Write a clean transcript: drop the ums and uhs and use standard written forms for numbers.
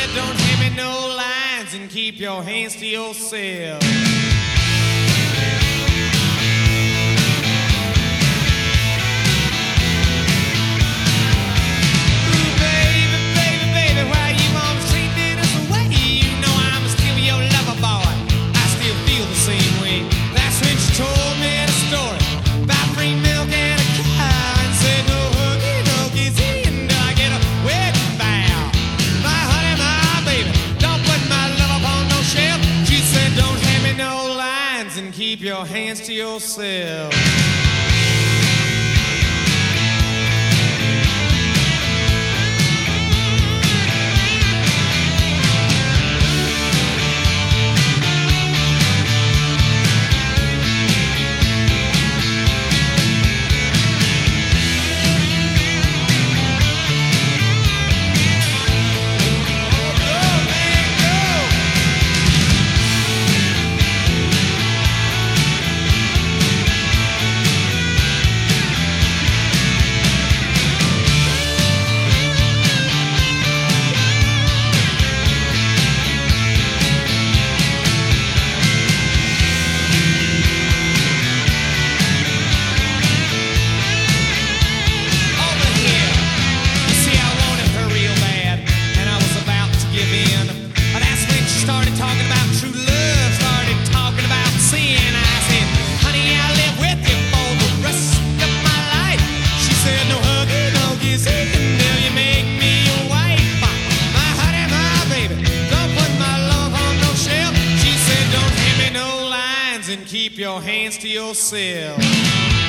Don't hand me no lines and keep your hands to yourself. Ooh, baby, baby, baby, why you always treat me this way? You know I'm still your lover boy. I still feel the same way. That's when she told me the story about free milk and a cow and said no hooky, no kissy until I get a wedding vow. My honey, my baby, don't put my love up on no shelf. She said don't hand me no lines and keep your hands to yourself. And keep your hands to yourself.